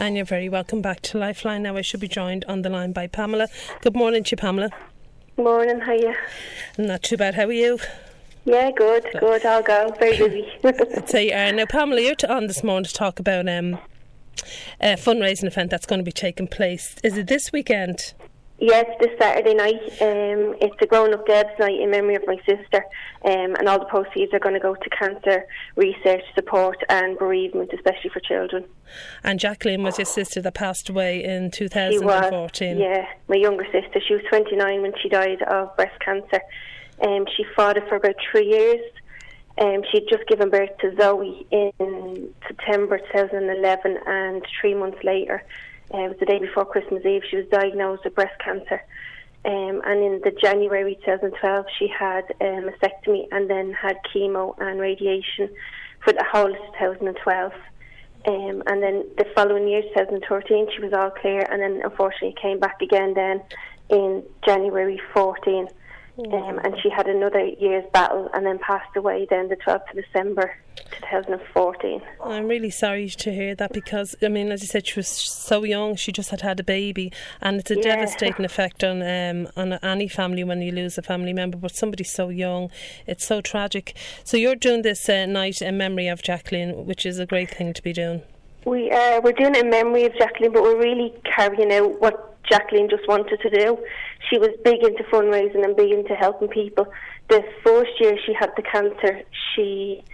And you're very welcome back to Lifeline. Now I should be joined on the line by Pamela. Good morning to you, Pamela. Morning, how are you? Not too bad, how are you? Yeah, good, I'll go. Very busy. I'd say, now Pamela, you're on this morning to talk about a fundraising event that's going to be taking place. Is it this weekend? Yes, this Saturday night. It's a grown-up Deb's night in memory of my sister, and all the proceeds are going to go to cancer research, support and bereavement, especially for children. And Jacqueline was your sister that passed away in 2014. She was, yeah, my younger sister. She was 29 when she died of breast cancer. She fought it for about 3 years. She'd just given birth to Zoe in September 2011, and 3 months later, it was the day before Christmas Eve, she was diagnosed with breast cancer. And in the January 2012, she had a mastectomy and then had chemo and radiation for the whole of 2012. And then the following year, 2013, she was all clear, and then unfortunately came back again then in January 14. And she had another year's battle and then passed away then the 12th of December 2014. I'm really sorry to hear that, because I mean, as you said, she was so young. She just had a baby, and it's a devastating effect on any family when you lose a family member, but somebody so young, it's so tragic. So you're doing this night in memory of Jacqueline, which is a great thing to be doing. We're doing it in memory of Jacqueline, but we're really carrying out what Jacqueline just wanted to do. She was big into fundraising and big into helping people. The first year she had the cancer, she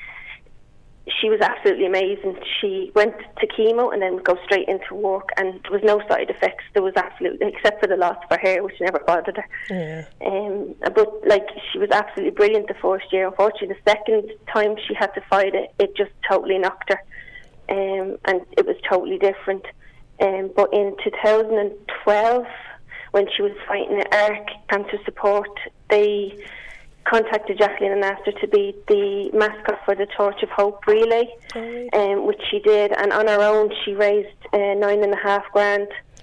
was absolutely amazing. She went to chemo and then would go straight into work, and there was no side effects. There was absolutely, except for the loss of her hair, which never bothered her. Yeah. But like, she was absolutely brilliant the first year. Unfortunately, the second time she had to fight it, it just totally knocked her, and it was totally different. But in 2012, when she was fighting ARC Cancer Support, they contacted Jacqueline and asked her to be the mascot for the Torch of Hope relay, which she did. And on her own, she raised $9,500,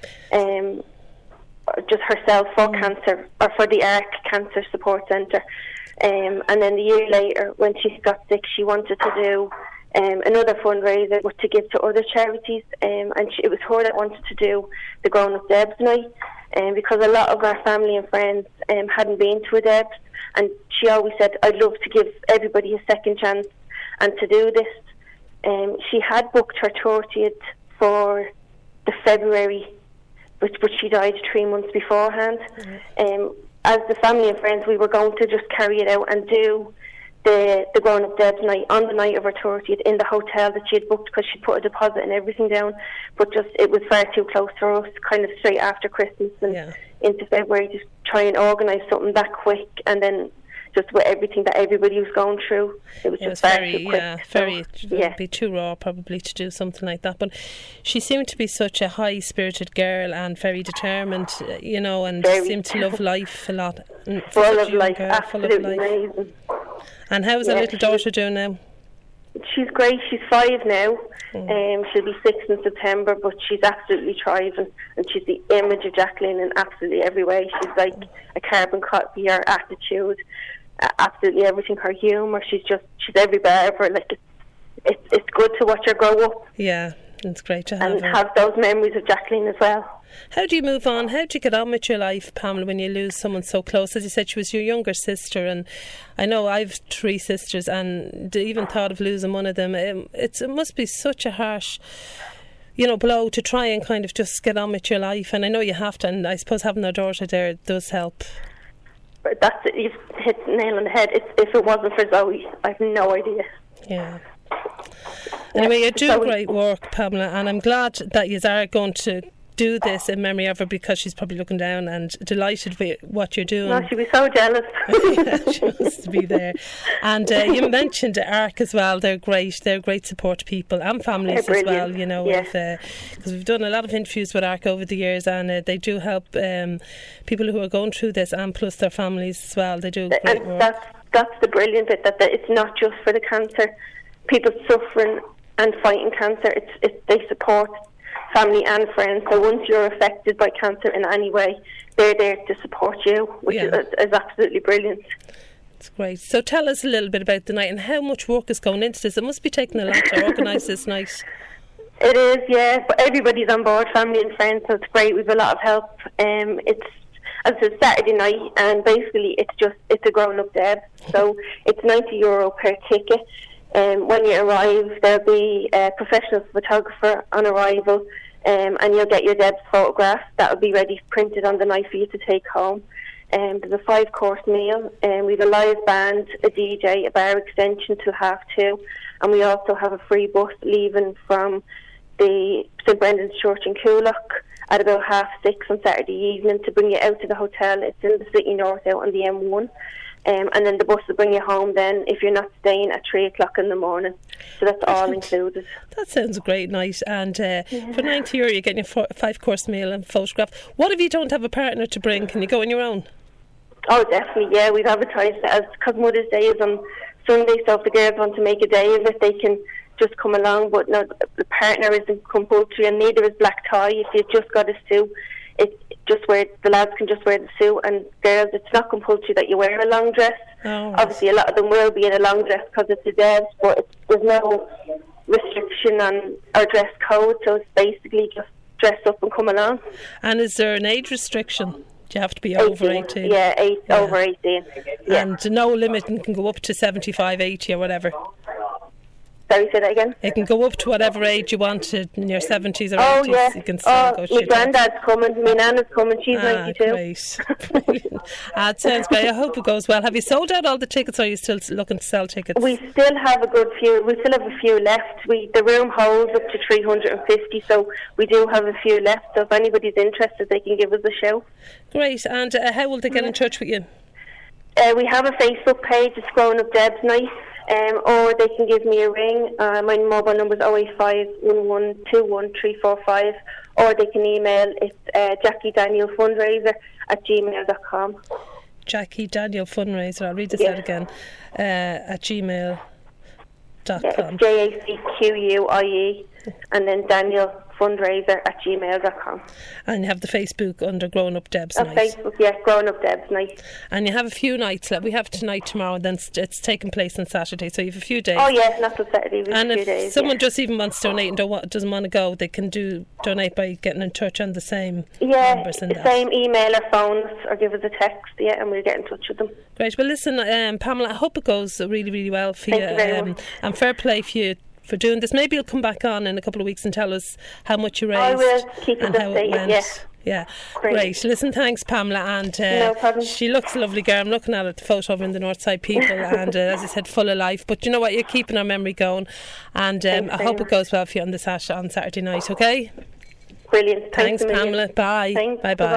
just herself for cancer, or for the ARC Cancer Support Centre. And then the year later, when she got sick, she wanted to do another fundraiser to give to other charities, and it was her that wanted to do the Grown Up Deb's night, because a lot of our family and friends hadn't been to a Deb's, and she always said, I'd love to give everybody a second chance and to do this. She had booked her 30th for the February, but she died 3 months beforehand. As the family and friends, we were going to just carry it out and do the Grown Up Deb's night on the night of her 30th in the hotel that she had booked, because she put a deposit and everything down, but just it was far too close for us, kind of straight after Christmas and into February, to try and organise something that quick, and then just with everything that everybody was going through, it was just far too quick. It would be too raw probably to do something like that. But she seemed to be such a high-spirited girl and very determined, and seemed to love life a lot. Full of life, absolutely amazing. And how is her little daughter doing now? She's great. She's 5 now. She'll be 6 in September, but she's absolutely thriving, and she's the image of Jacqueline in absolutely every way. She's like a carbon copy. Her attitude, absolutely everything. Her humour. She's every bit of her. Like, it's good to watch her grow up. Yeah, it's great to have and her. Have those memories of Jacqueline as well. How do you move on? How do you get on with your life, Pamela, when you lose someone so close? As you said, she was your younger sister, and I know I've 3 sisters, and even thought of losing one of them. It must be such a harsh, blow to try and kind of just get on with your life. And I know you have to, and I suppose having a daughter there does help. But that's it. You've hit the nail on the head. If it wasn't for Zoe, I've no idea. Yeah. Anyway, you do great work, Pamela, and I'm glad that you are going to do this in memory of her, because she's probably looking down and delighted with what you're doing. No, she'd be so jealous. Yeah, she wants to be there. And you mentioned ARC as well. They're great. They're great support to people and families as well, because we've done a lot of interviews with ARC over the years, and they do help people who are going through this, and plus their families as well. They do great work. That's the brilliant bit, that it's not just for the cancer. People suffering and fighting cancer, they support family and friends. So once you're affected by cancer in any way, they're there to support you, which is absolutely brilliant. It's great. So tell us a little bit about the night and how much work is going into this. It must be taking a lot to organise this night. It is, yeah, but everybody's on board, family and friends, so it's great. We've a lot of help. It's, as I said, Saturday night, and basically it's a grown-up Deb, so it's €90 per ticket. When you arrive, there'll be a professional photographer on arrival, and you'll get your Deb's photograph. That'll be ready, printed on the night for you to take home. There's a 5-course meal, we have a live band, a DJ, a bar extension till 2:30, and we also have a free bus leaving from the St Brendan's Church in Coolock at about 6:30 on Saturday evening to bring you out to the hotel. It's in the city north out on the M1. And then the bus will bring you home then if you're not staying at 3 o'clock in the morning. So that's all included. That sounds a great night. And for €90 you're getting your 5-course meal and photograph. What if you don't have a partner to bring? Can you go on your own? Oh, definitely, yeah. We've advertised it because Mother's Day is on Sunday, so if the girls want to make a day of it, they can just come along. But no, the partner isn't compulsory, and neither is black tie. If you've just got a suit, the lads can just wear the suit, and girls, it's not compulsory that you wear a long dress. Oh, obviously, a lot of them will be in a long dress because it's a Debs, but there's no restriction on our dress code, so it's basically just dress up and come along. And is there an age restriction? Do you have to be over 18? Yeah, over 18. Yeah. And no limit, and can go up to 75, 80 or whatever? Sorry, say that again? It can go up to whatever age you want in your 70s or 80s. Yeah. You can still go my granddad's coming, my nana's coming, she's 92. Great. It sounds great. I hope it goes well. Have you sold out all the tickets, or are you still looking to sell tickets? We still have a few left. The room holds up to 350, so we do have a few left. So if anybody's interested, they can give us a shout. Great. And how will they get in touch with you? We have a Facebook page, it's Grown Up Deb's Night. Or they can give me a ring. My mobile number is 085 1121 or they can email. It's Jackie Daniel Fundraiser @gmail.com. Jackie Daniel Fundraiser, I'll read this out again, at gmail.com. It's JACQUIE and then Daniel Fundraiser @gmail.com. And you have the Facebook under Grown Up Deb's Night. Facebook, yeah, Grown Up Deb's Night. And you have a few nights left. We have tonight, tomorrow, then it's taking place on Saturday, so you have a few days. Oh yeah, not till Saturday, and a few if days. Someone just even wants to donate and doesn't want to go, they can donate by getting in touch on the same numbers. Yeah, same email or phones, or give us a text, and we'll get in touch with them. Great. Well, listen, Pamela, I hope it goes really, really well for you. Thank you very much. And fair play for you for doing this. Maybe you'll come back on in a couple of weeks and tell us how much you raised. I will keep and how it went. Yeah. Great. Listen, thanks, Pamela. And no problem. She looks a lovely girl. I'm looking at her, the photo over in the Northside people, and as I said, full of life. But you know what? You're keeping our memory going, and I hope it goes well for you on Saturday night. Okay. Brilliant. Thanks, Pamela. Bye. Thanks. Bye.